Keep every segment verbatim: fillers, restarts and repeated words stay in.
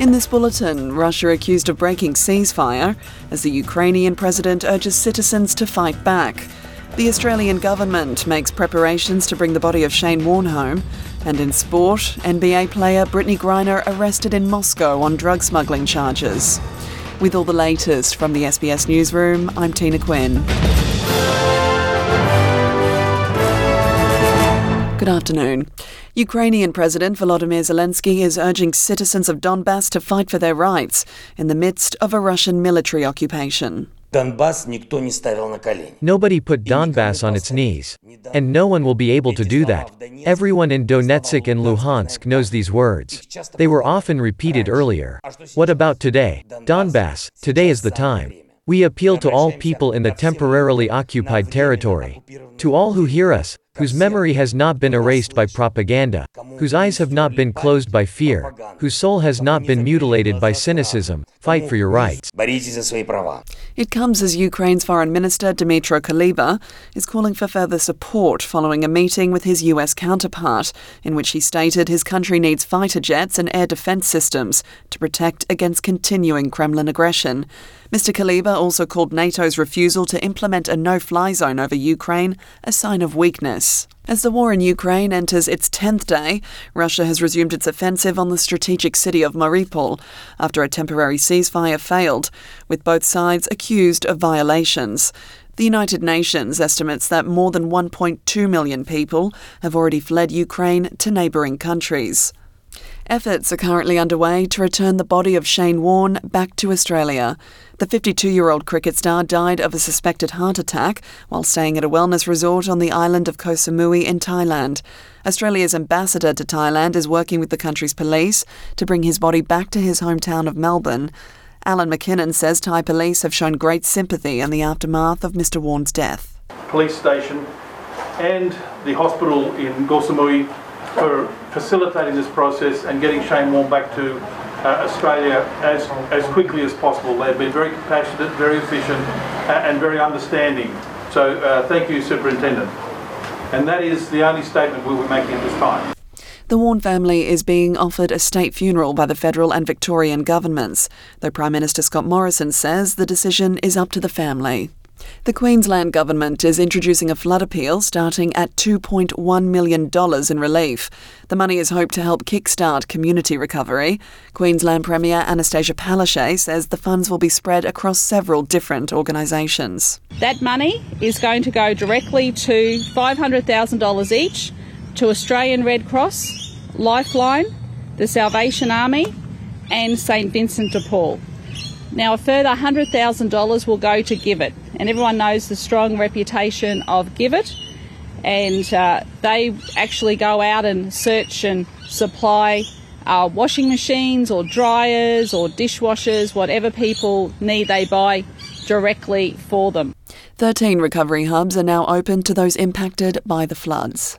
In this bulletin, Russia accused of breaking ceasefire as the Ukrainian president urges citizens to fight back. The Australian government makes preparations to bring the body of Shane Warne home. And in sport, N B A player Brittney Griner arrested in Moscow on drug smuggling charges. With all the latest from the S B S Newsroom, I'm Tina Quinn. Good afternoon. Ukrainian President Volodymyr Zelensky is urging citizens of Donbass to fight for their rights in the midst of a Russian military occupation. Nobody put Donbass on its knees. And no one will be able to do that. Everyone in Donetsk and Luhansk knows these words. They were often repeated earlier. What about today? Donbass, today is the time. We appeal to all people in the temporarily occupied territory. To all who hear us, whose memory has not been erased by propaganda, whose eyes have not been closed by fear, whose soul has not been mutilated by cynicism, fight for your rights. It comes as Ukraine's Foreign Minister Dmytro Kuleba is calling for further support following a meeting with his U S counterpart, in which he stated his country needs fighter jets and air defense systems to protect against continuing Kremlin aggression. Mister Kuleba also called NATO's refusal to implement a no-fly zone over Ukraine a sign of weakness. As the war in Ukraine enters its tenth day, Russia has resumed its offensive on the strategic city of Mariupol after a temporary ceasefire failed, with both sides accused of violations. The United Nations estimates that more than one point two million people have already fled Ukraine to neighbouring countries. Efforts are currently underway to return the body of Shane Warne back to Australia. The fifty-two-year-old cricket star died of a suspected heart attack while staying at a wellness resort on the island of Koh Samui in Thailand. Australia's ambassador to Thailand is working with the country's police to bring his body back to his hometown of Melbourne. Alan McKinnon says Thai police have shown great sympathy in the aftermath of Mister Warne's death. Police station and the hospital in Koh Samui for facilitating this process and getting Shane Warne back to uh, Australia as as quickly as possible. They've been very compassionate, very efficient uh, and very understanding. So uh, thank you, Superintendent. And that is the only statement we'll be making at this time. The Warne family is being offered a state funeral by the federal and Victorian governments, though Prime Minister Scott Morrison says the decision is up to the family. The Queensland Government is introducing a flood appeal starting at two point one million dollars in relief. The money is hoped to help kickstart community recovery. Queensland Premier Anastasia Palaszczuk says the funds will be spread across several different organisations. That money is going to go directly to five hundred thousand dollars each to Australian Red Cross, Lifeline, the Salvation Army and St Vincent de Paul. Now a further one hundred thousand dollars will go to GIVIT, and everyone knows the strong reputation of GIVIT, and uh, they actually go out and search and supply uh, washing machines or dryers or dishwashers, whatever people need they buy directly for them. thirteen recovery hubs are now open to those impacted by the floods.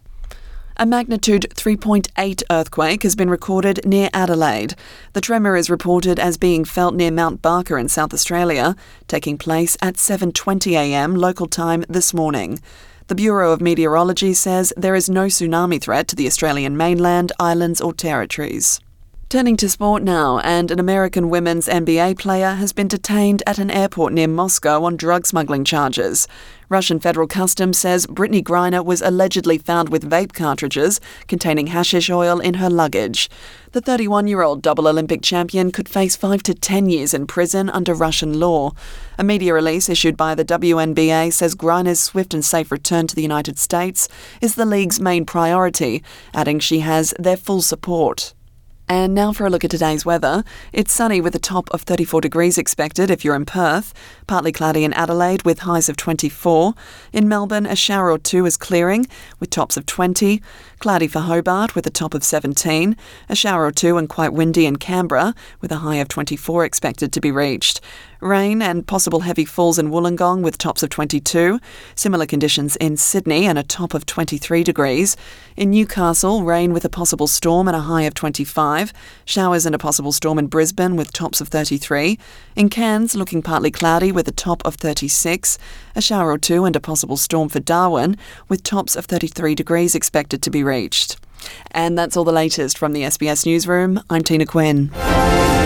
A magnitude three point eight earthquake has been recorded near Adelaide. The tremor is reported as being felt near Mount Barker in South Australia, taking place at seven twenty a m local time this morning. The Bureau of Meteorology says there is no tsunami threat to the Australian mainland, islands or territories. Turning to sport now, and an American women's N B A player has been detained at an airport near Moscow on drug smuggling charges. Russian Federal Customs says Brittney Griner was allegedly found with vape cartridges containing hashish oil in her luggage. The thirty-one-year-old double Olympic champion could face five to ten years in prison under Russian law. A media release issued by the W N B A says Griner's swift and safe return to the United States is the league's main priority, adding she has their full support. And now for a look at today's weather. It's sunny with a top of thirty-four degrees expected if you're in Perth. Partly cloudy in Adelaide with highs of twenty-four. In Melbourne, a shower or two is clearing with tops of twenty. Cloudy for Hobart with a top of seventeen. A shower or two and quite windy in Canberra with a high of twenty-four expected to be reached. Rain and possible heavy falls in Wollongong with tops of twenty-two. Similar conditions in Sydney and a top of twenty-three degrees. In Newcastle, rain with a possible storm and a high of twenty-five. Showers and a possible storm in Brisbane with tops of thirty-three. In Cairns, looking partly cloudy with a top of thirty-six. A shower or two and a possible storm for Darwin with tops of thirty-three degrees expected to be reached. And that's all the latest from the S B S Newsroom. I'm Tina Quinn.